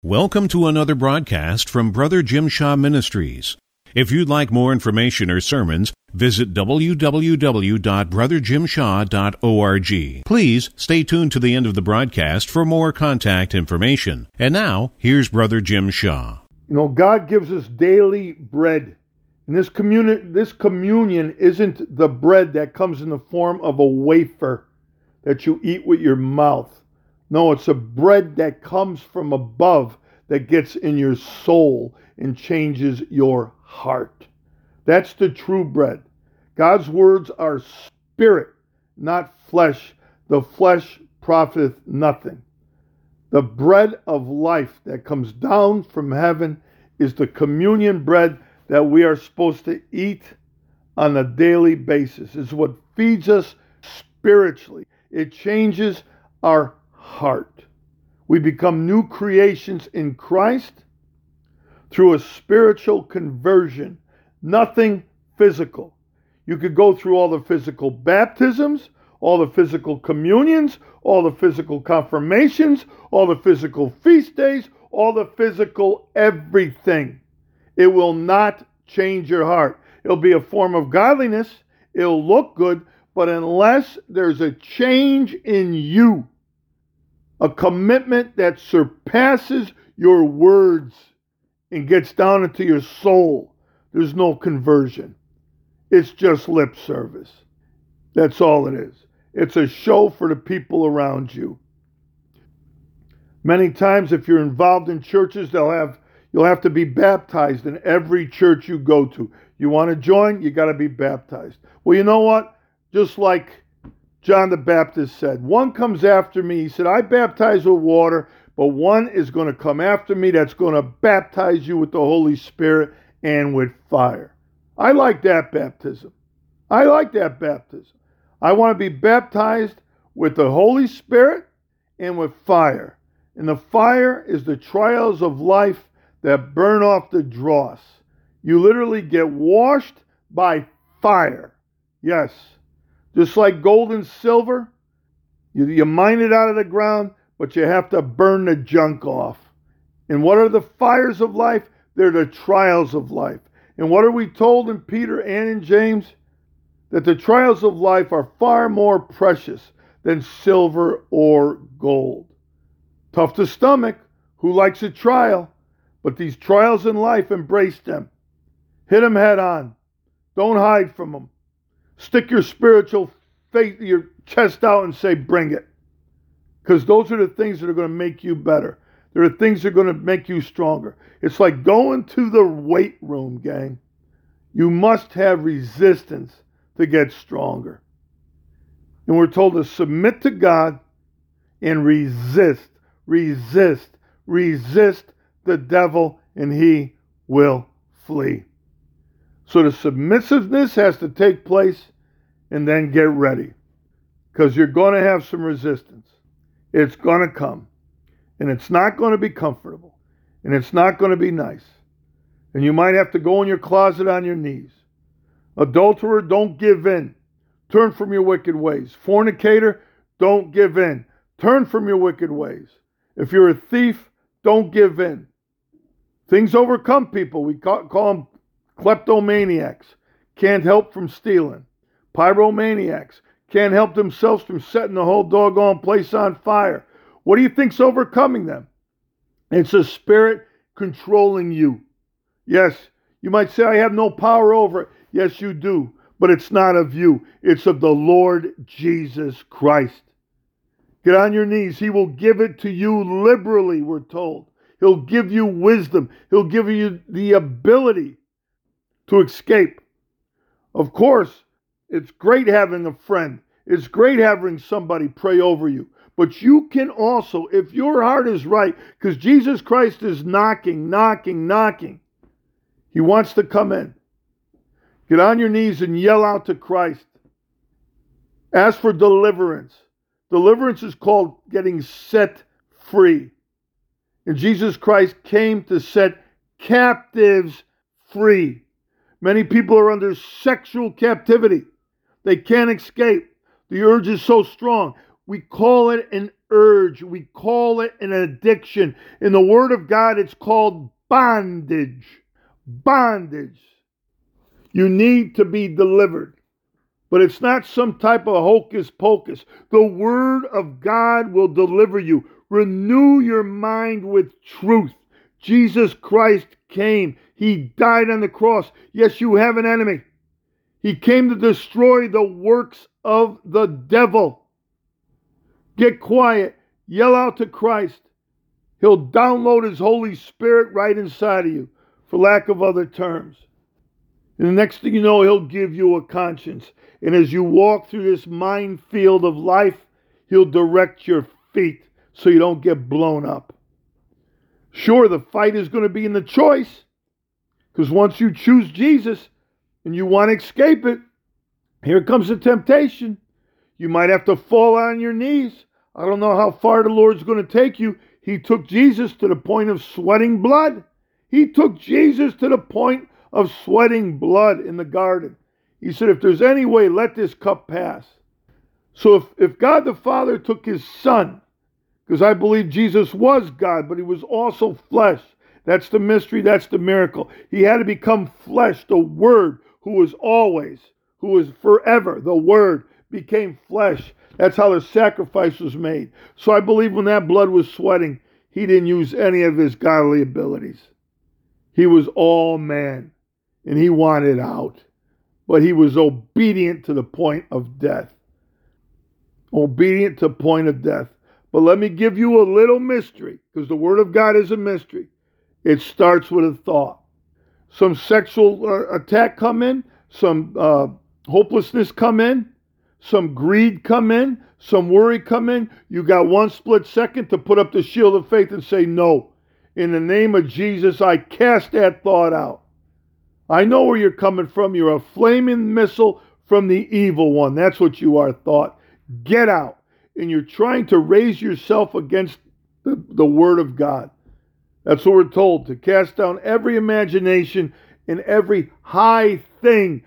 Welcome to another broadcast from Brother Jim Shaw Ministries. If you'd like more information or sermons, visit www.brotherjimshaw.org. Please stay tuned to the end of the broadcast for more contact information. And now, here's Brother Jim Shaw. You know, God gives us daily bread. And this communion isn't the bread that comes in the form of a wafer that you eat with your mouth. No, it's a bread that comes from above that gets in your soul and changes your heart. That's the true bread. God's words are spirit, not flesh. The flesh profiteth nothing. The bread of life that comes down from heaven is the communion bread that we are supposed to eat on a daily basis. It's what feeds us spiritually. It changes our heart. We become new creations in Christ through a spiritual conversion, nothing physical. You could go through all the physical baptisms, all the physical communions, all the physical confirmations, all the physical feast days, all the physical everything. It will not change your heart. It'll be a form of godliness. It'll look good, but unless there's a change in you, a commitment that surpasses your words and gets down into your soul, there's no conversion. It's just lip service. That's all it is. It's a show for the people around you. Many times, if you're involved in churches, you'll have to be baptized in every church you go to. You want to join, you got to be baptized. Well, you know what? Just like John the Baptist said, one comes after me. He said, I baptize with water, but one is going to come after me that's going to baptize you with the Holy Spirit and with fire. I like that baptism. I like that baptism. I want to be baptized with the Holy Spirit and with fire. And the fire is the trials of life that burn off the dross. You literally get washed by fire. Yes. Just like gold and silver, you mine it out of the ground, but you have to burn the junk off. And what are the fires of life? They're the trials of life. And what are we told in Peter and in James? That the trials of life are far more precious than silver or gold. Tough to stomach. Who likes a trial? But these trials in life, embrace them. Hit them head on. Don't hide from them. Stick your spiritual faith, your chest out and say, bring it. Because those are the things that are going to make you better. They're the things that are going to make you stronger. It's like going to the weight room, gang. You must have resistance to get stronger. And we're told to submit to God and resist the devil, and he will flee. So the submissiveness has to take place, and then get ready. Because you're going to have some resistance. It's going to come. And it's not going to be comfortable. And it's not going to be nice. And you might have to go in your closet on your knees. Adulterer, don't give in. Turn from your wicked ways. Fornicator, don't give in. Turn from your wicked ways. If you're a thief, don't give in. Things overcome people. We call them kleptomaniacs. Can't help from stealing. Pyromaniacs. Can't help themselves from setting the whole doggone place on fire. What do you think's overcoming them? It's a spirit controlling you. Yes, you might say, I have no power over it. Yes, you do. But it's not of you. It's of the Lord Jesus Christ. Get on your knees. He will give it to you liberally, we're told. He'll give you wisdom. He'll give you the ability to escape. Of course, it's great having a friend. It's great having somebody pray over you. But you can also, if your heart is right, because Jesus Christ is knocking. He wants to come in. Get on your knees and yell out to Christ. Ask for deliverance. Deliverance is called getting set free. And Jesus Christ came to set captives free. Many people are under sexual captivity. They can't escape. The urge is so strong. We call it an urge. We call it an addiction. In the Word of God, it's called bondage. Bondage. You need to be delivered. But it's not some type of hocus pocus. The Word of God will deliver you. Renew your mind with truth. Jesus Christ came. He died on the cross. Yes, you have an enemy. He came to destroy the works of the devil. Get quiet. Yell out to Christ. He'll download His Holy Spirit right inside of you, for lack of other terms. And the next thing you know, He'll give you a conscience. And as you walk through this minefield of life, He'll direct your feet so you don't get blown up. Sure, the fight is going to be in the choice, because once you choose Jesus and you want to escape it, here comes the temptation. You might have to fall on your knees. I don't know how far the Lord's going to take you. He took Jesus to the point of sweating blood. He took Jesus to the point of sweating blood in the garden. He said, if there's any way, let this cup pass. So if God the Father took His Son, because I believe Jesus was God, but He was also flesh. That's the mystery, that's the miracle. He had to become flesh. The Word, who was always, who was forever, the Word became flesh. That's how the sacrifice was made. So I believe when that blood was sweating, He didn't use any of His godly abilities. He was all man, and He wanted out. But He was obedient to the point of death. Obedient to the point of death. But let me give you a little mystery, because the Word of God is a mystery. It starts with a thought. Some sexual attack come in, some hopelessness come in, some greed come in, some worry come in. You got one split second to put up the shield of faith and say, no, in the name of Jesus, I cast that thought out. I know where you're coming from. You're a flaming missile from the evil one. That's what you are, thought. Get out. And you're trying to raise yourself against the Word of God. That's what we're told, to cast down every imagination and every high thing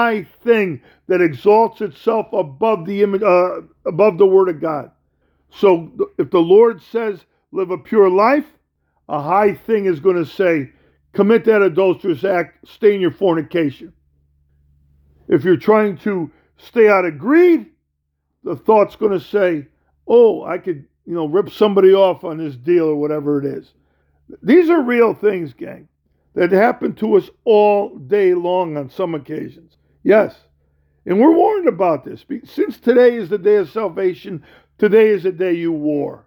that exalts itself above the Word of God. So if the Lord says, live a pure life, a high thing is going to say, commit that adulterous act, stay in your fornication. If you're trying to stay out of greed, the thought's going to say, oh, I could, rip somebody off on this deal or whatever it is. These are real things, gang, that happen to us all day long on some occasions. Yes. And we're warned about this. Since today is the day of salvation, today is the day you war.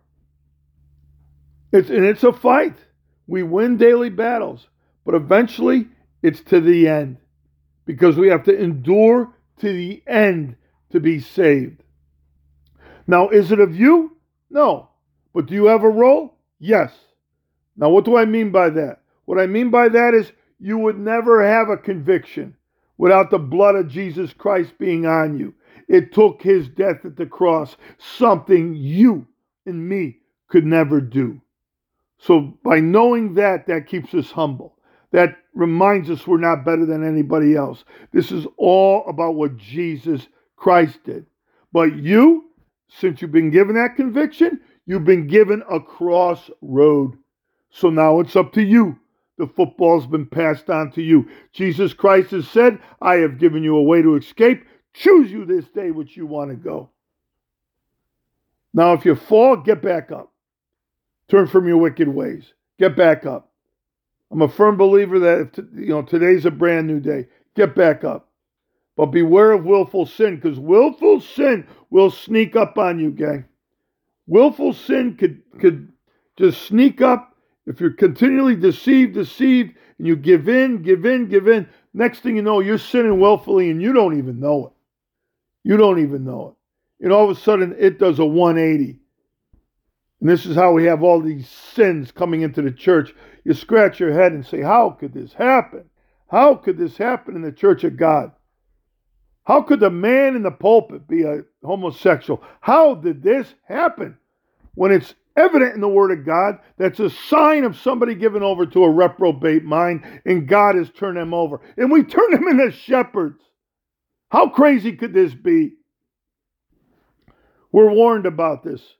It's a fight. We win daily battles. But eventually, it's to the end. Because we have to endure to the end to be saved. Now, is it of you? No. But do you have a role? Yes. Now, what do I mean by that? What I mean by that is you would never have a conviction without the blood of Jesus Christ being on you. It took His death at the cross, something you and me could never do. So by knowing that keeps us humble. That reminds us we're not better than anybody else. This is all about what Jesus Christ did. But you, since you've been given that conviction, you've been given a crossroad. So now it's up to you. The football's been passed on to you. Jesus Christ has said, I have given you a way to escape. Choose you this day which you want to go. Now, if you fall, get back up. Turn from your wicked ways. Get back up. I'm a firm believer that if today's a brand new day. Get back up. But beware of willful sin, because willful sin will sneak up on you, gang. Willful sin could just sneak up. If you're continually deceived, and you give in, next thing you know, you're sinning willfully and you don't even know it. You don't even know it. And all of a sudden, it does a 180. And this is how we have all these sins coming into the church. You scratch your head and say, how could this happen? How could this happen in the church of God? How could the man in the pulpit be a homosexual? How did this happen? When it's evident in the Word of God, that's a sign of somebody given over to a reprobate mind, and God has turned them over. And we turn them into shepherds. How crazy could this be? We're warned about this.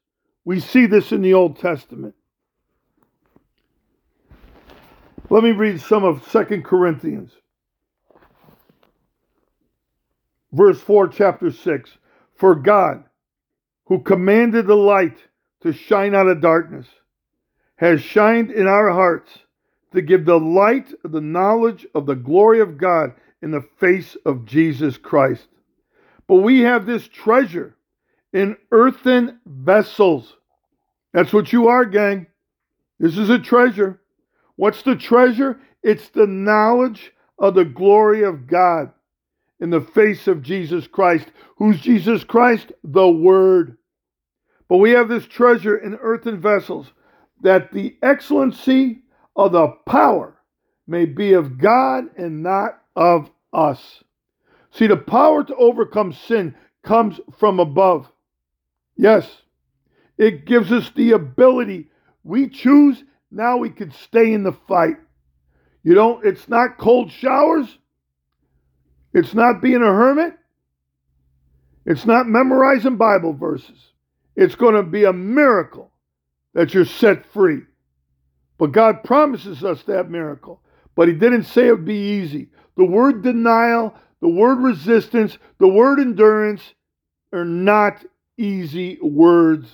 We see this in the Old Testament. Let me read some of 2 Corinthians. Verse 4, chapter 6. For God, who commanded the light to shine out of darkness, has shined in our hearts to give the light of the knowledge of the glory of God in the face of Jesus Christ. But we have this treasure in earthen vessels. That's what you are, gang. This is a treasure. What's the treasure? It's the knowledge of the glory of God in the face of Jesus Christ. Who's Jesus Christ? The Word. But we have this treasure in earthen vessels, that the excellency of the power may be of God and not of us. See, the power to overcome sin comes from above. Yes, it gives us the ability. We choose, now we can stay in the fight. It's not cold showers. It's not being a hermit. It's not memorizing Bible verses. It's going to be a miracle that you're set free. But God promises us that miracle. But He didn't say it would be easy. The word denial, the word resistance, the word endurance are not easy words.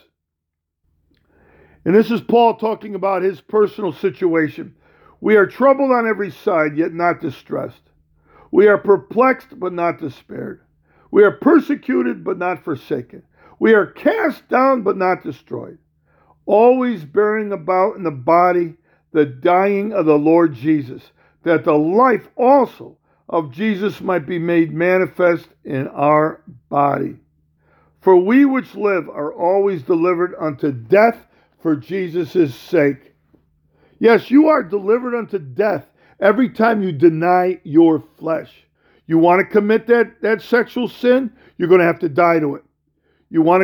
And this is Paul talking about his personal situation. We are troubled on every side, yet not distressed. We are perplexed, but not despaired. We are persecuted, but not forsaken. We are cast down, but not destroyed. Always bearing about in the body the dying of the Lord Jesus, that the life also of Jesus might be made manifest in our body. For we which live are always delivered unto death for Jesus' sake. Yes, you are delivered unto death every time you deny your flesh. You want to commit that sexual sin, you're going to have to die to it. You want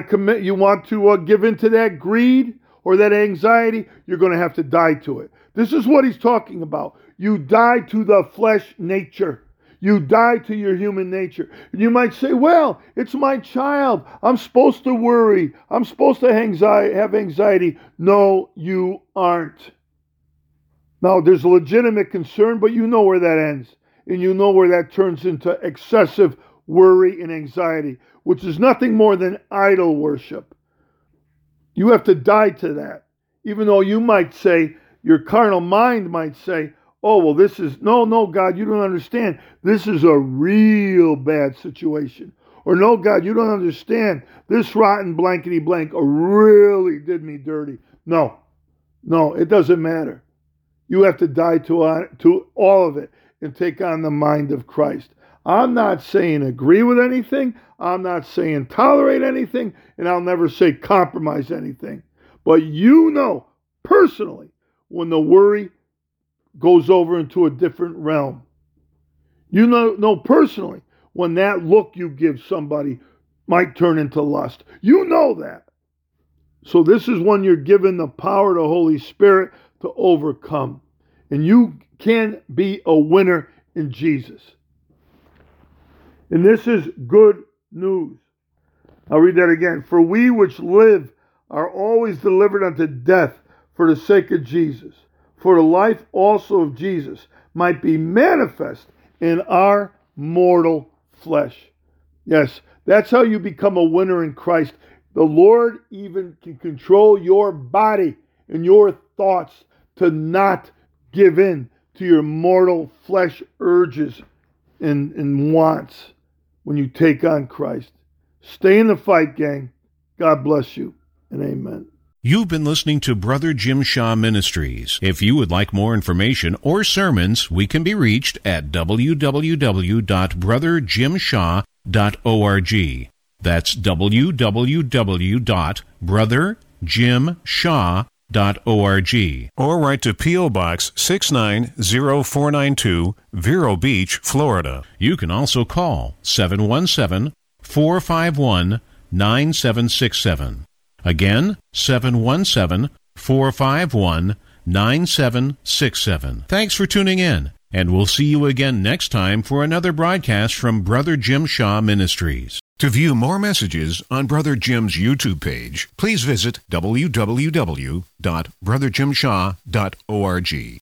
to give into that greed or that anxiety, you're going to have to die to it. This is what he's talking about. You die to the flesh nature. You die to your human nature. And you might say, well, it's my child. I'm supposed to worry. I'm supposed to have anxiety. No, you aren't. Now, there's a legitimate concern, but you know where that ends. And you know where that turns into excessive worry and anxiety, which is nothing more than idol worship. You have to die to that. Even though you might say, your carnal mind might say, oh, well, this is, no, God, you don't understand. This is a real bad situation. Or no, God, you don't understand. This rotten blankety blank really did me dirty. No, it doesn't matter. You have to die to all of it and take on the mind of Christ. I'm not saying agree with anything. I'm not saying tolerate anything. And I'll never say compromise anything. But you know personally when the worry goes over into a different realm. You know personally when that look you give somebody might turn into lust. You know that. So this is when you're given the power of the Holy Spirit to overcome. And you can be a winner in Jesus. And this is good news. I'll read that again. For we which live are always delivered unto death for the sake of Jesus, for the life also of Jesus might be manifest in our mortal flesh. Yes, that's how you become a winner in Christ. The Lord even can control your body and your thoughts to not give in to your mortal flesh urges and wants when you take on Christ. Stay in the fight, gang. God bless you, and amen. You've been listening to Brother Jim Shaw Ministries. If you would like more information or sermons, we can be reached at www.brotherjimshaw.org. That's www.brotherjimshaw.org. Or write to P.O. Box 690492, Vero Beach, Florida. You can also call 717-451-9767. Again, 717-451-9767. Thanks for tuning in, and we'll see you again next time for another broadcast from Brother Jim Shaw Ministries. To view more messages on Brother Jim's YouTube page, please visit www.brotherjimshaw.org.